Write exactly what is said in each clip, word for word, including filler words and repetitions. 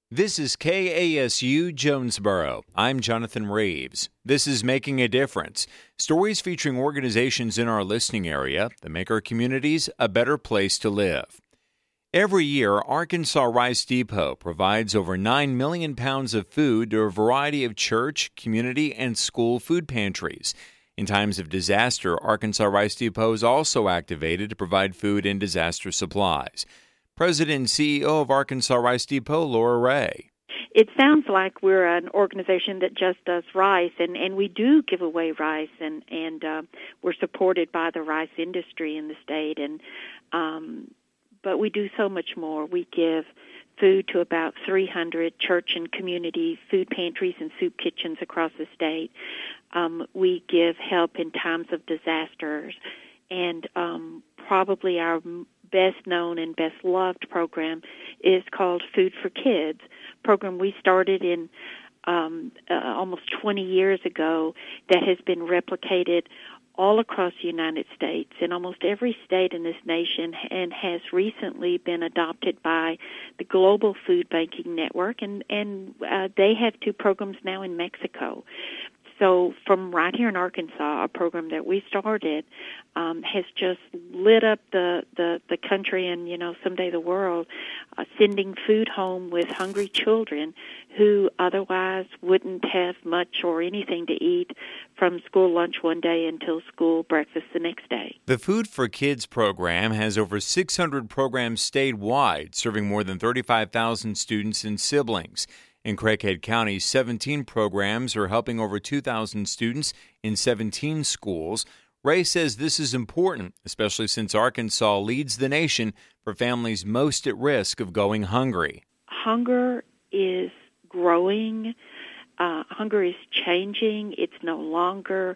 This is K A S U Jonesboro. I'm Jonathan Reeves. This is Making a Difference. Stories featuring organizations in our listening area that make our communities a better place to live. Every year, Arkansas Rice Depot provides over nine million pounds of food to a variety of church, community, and school food pantries. In times of disaster, Arkansas Rice Depot is also activated to provide food and disaster supplies. President and C E O of Arkansas Rice Depot, Laura Ray. It sounds like we're an organization that just does rice, and, and we do give away rice, and, and uh, we're supported by the rice industry in the state. And um, but we do so much more. We give food to about three hundred church and community food pantries and soup kitchens across the state. Um, we give help in times of disasters, and um, probably our best known and best loved program is called Food for Kids, a program we started in um, uh, almost twenty years ago that has been replicated all across the United States in almost every state in this nation, and has recently been adopted by the Global Food Banking Network, and, and uh, they have two programs now in Mexico. So from right here in Arkansas, a program that we started um, has just lit up the, the, the country and, you know, someday the world, uh, sending food home with hungry children who otherwise wouldn't have much or anything to eat from school lunch one day until school breakfast the next day. The Food for Kids program has over six hundred programs statewide, serving more than thirty-five thousand students and siblings. In Craighead County, seventeen programs are helping over two thousand students in seventeen schools. Ray says this is important, especially since Arkansas leads the nation for families most at risk of going hungry. Hunger is growing. Uh, hunger is changing. It's no longer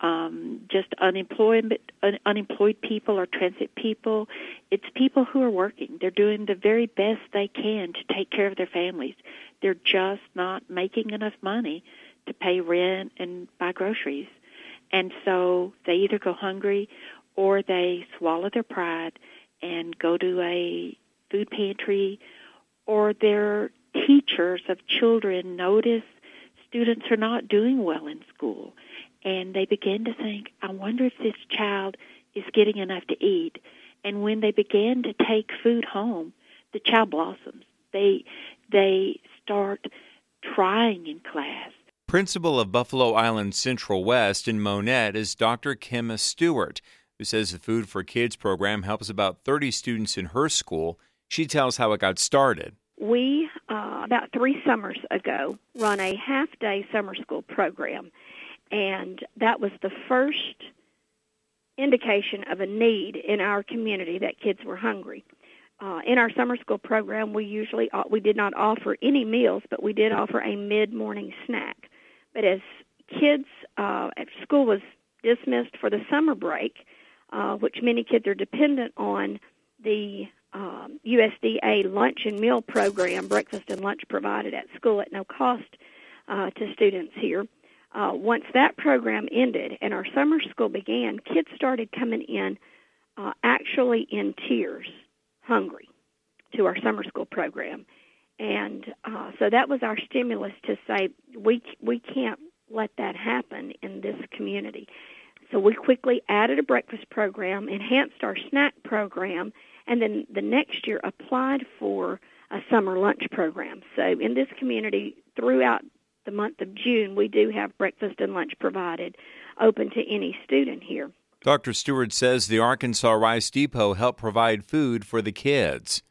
um, just unemployment, un- unemployed people or transit people. It's people who are working. They're doing the very best they can to take care of their families. They're just not making enough money to pay rent and buy groceries. And so they either go hungry or they swallow their pride and go to a food pantry, or their teachers of children notice students are not doing well in school, and they begin to think, I wonder if this child is getting enough to eat. And when they begin to take food home, the child blossoms. They they start trying in class. Principal of Buffalo Island Central West in Monette is Doctor Kim Stewart, who says the Food for Kids program helps about thirty students in her school. She tells how it got started. We, uh, about three summers ago, run a half-day summer school program, and that was the first indication of a need in our community that kids were hungry. Uh, in our summer school program, we usually uh, we did not offer any meals, but we did offer a mid-morning snack. But as kids uh, at school was dismissed for the summer break, uh, which many kids are dependent on the um, U S D A lunch and meal program, breakfast and lunch provided at school at no cost uh, to students here. Uh, once that program ended and our summer school began, kids started coming in uh, actually in tears, hungry, to our summer school program. And uh, so that was our stimulus to say we we can't let that happen in this community. So we quickly added a breakfast program, enhanced our snack program, and then the next year applied for a summer lunch program. So in this community, throughout the month of June, we do have breakfast and lunch provided, open to any student here. Doctor Stewart says the Arkansas Rice Depot helped provide food for the kids.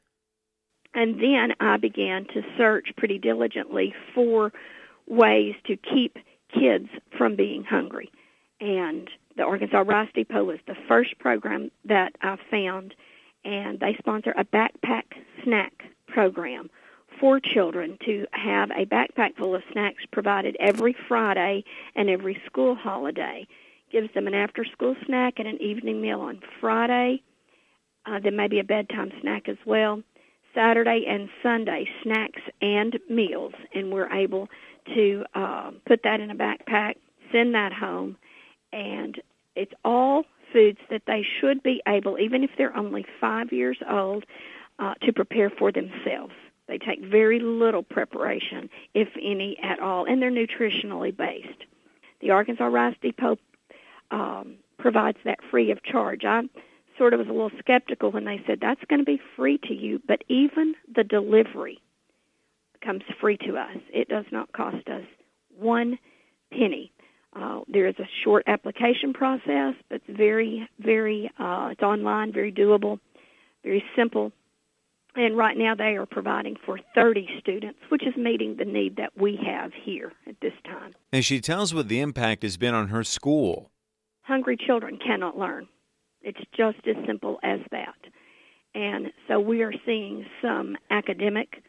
And then I began to search pretty diligently for ways to keep kids from being hungry. And the Arkansas Rice Depot was the first program that I found, and they sponsor a backpack snack program for children to have a backpack full of snacks provided every Friday and every school holiday. Gives them an after-school snack and an evening meal on Friday, uh, then maybe a bedtime snack as well. Saturday and Sunday, snacks and meals, and we're able to uh, put that in a backpack, send that home, and it's all foods that they should be able, even if they're only five years old, uh, to prepare for themselves. They take very little preparation, if any at all, and they're nutritionally based. The Arkansas Rice Depot um, provides that free of charge. I sort of was a little skeptical when they said that's going to be free to you, but even the delivery comes free to us. It does not cost us one penny. Uh, there is a short application process, but it's very, very, uh, it's online, very doable, very simple. And right now they are providing for thirty students, which is meeting the need that we have here at this time. And she tells what the impact has been on her school. Hungry children cannot learn. It's just as simple as that. And so we are seeing some academic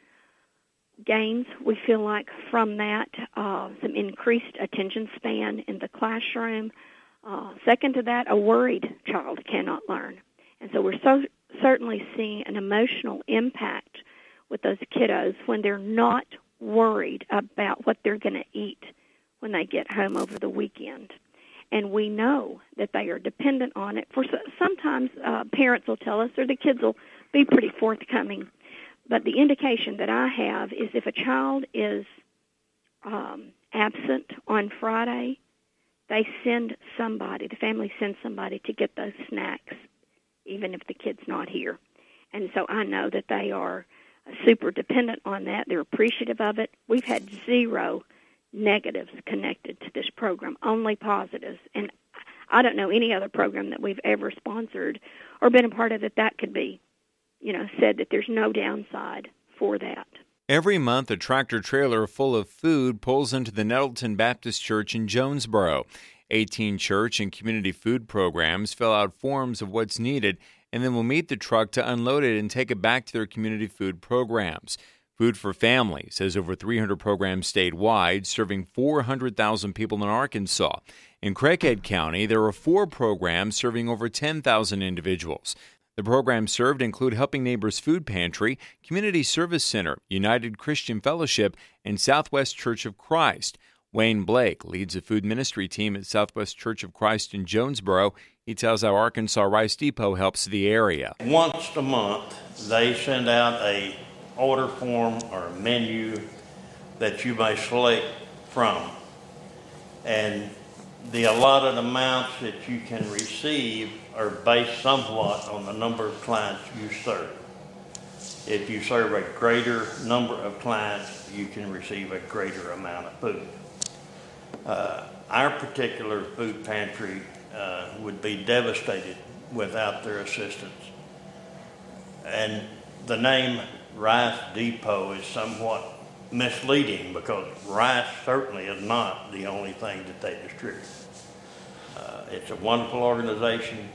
gains, we feel like, from that, uh, some increased attention span in the classroom. Uh, second to that, a worried child cannot learn. And so we're so certainly seeing an emotional impact with those kiddos when they're not worried about what they're going to eat when they get home over the weekend. And we know that they are dependent on it. For sometimes uh, parents will tell us, or the kids will be pretty forthcoming. But the indication that I have is if a child is um, absent on Friday, they send somebody, the family sends somebody to get those snacks, even if the kid's not here. And so I know that they are super dependent on that. They're appreciative of it. We've had zero negatives connected to this program, only positives. And I don't know any other program that we've ever sponsored or been a part of that that could be, you know, said that there's no downside for that. Every month, a tractor-trailer full of food pulls into the Nettleton Baptist Church in Jonesboro. eighteen church and community food programs fill out forms of what's needed and then will meet the truck to unload it and take it back to their community food programs. Food for Families has over three hundred programs statewide, serving four hundred thousand people in Arkansas. In Craighead County, there are four programs serving over ten thousand individuals. The programs served include Helping Neighbors Food Pantry, Community Service Center, United Christian Fellowship, and Southwest Church of Christ. Wayne Blake leads a food ministry team at Southwest Church of Christ in Jonesboro. He tells how Arkansas Rice Depot helps the area. Once a month, they send out a order form or a menu that you may select from. And the allotted amounts that you can receive are based somewhat on the number of clients you serve. If you serve a greater number of clients, you can receive a greater amount of food. Uh, our particular food pantry uh, would be devastated without their assistance. And the name Rice Depot is somewhat misleading because rice certainly is not the only thing that they distribute. Uh, it's a wonderful organization.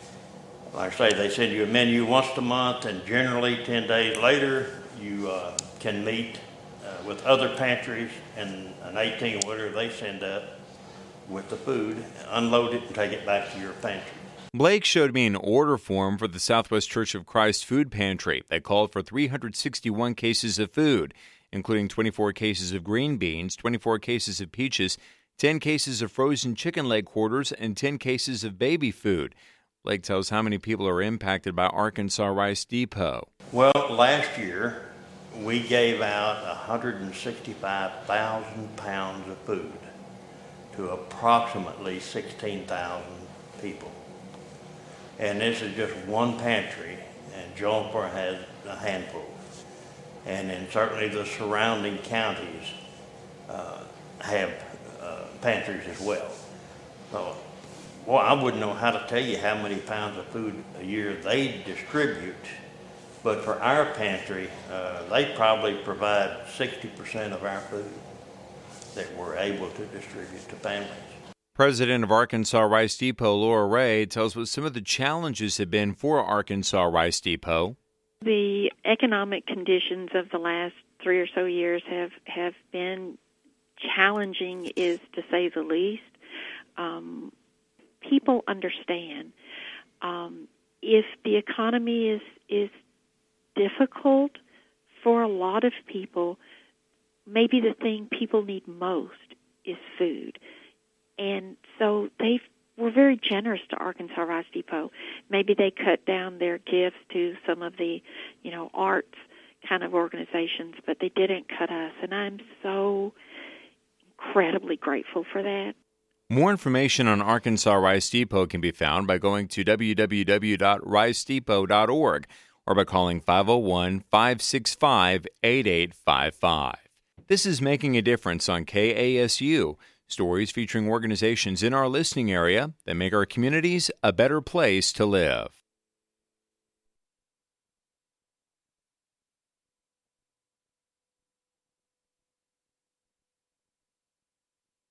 Like I say, they send you a menu once a month, and generally ten days later you uh, can meet uh, with other pantries, and an eighteen-wheeler they send up with the food, unload it, and take it back to your pantry. Blake showed me an order form for the Southwest Church of Christ food pantry that called for three hundred sixty-one cases of food, including twenty-four cases of green beans, twenty-four cases of peaches, ten cases of frozen chicken leg quarters, and ten cases of baby food. Blake tells how many people are impacted by Arkansas Rice Depot. Well, last year we gave out one hundred sixty-five thousand pounds of food to approximately sixteen thousand people. And this is just one pantry, and Jonesboro has a handful. And then certainly the surrounding counties uh, have uh, pantries as well. So, well, I wouldn't know how to tell you how many pounds of food a year they distribute, but for our pantry, uh, they probably provide sixty percent of our food that we're able to distribute to families. President of Arkansas Rice Depot, Laura Ray, tells what some of the challenges have been for Arkansas Rice Depot. The economic conditions of the last three or so years have, have been challenging, is to say the least. Um, people understand um, if the economy is is difficult for a lot of people, maybe the thing people need most is food. And so they were very generous to Arkansas Rice Depot. Maybe they cut down their gifts to some of the, you know, arts kind of organizations, but they didn't cut us, and I'm so incredibly grateful for that. More information on Arkansas Rice Depot can be found by going to w w w dot rice depot dot org or by calling five oh one, five six five, eight eight five five. This is Making a Difference on K A S U, stories featuring organizations in our listening area that make our communities a better place to live.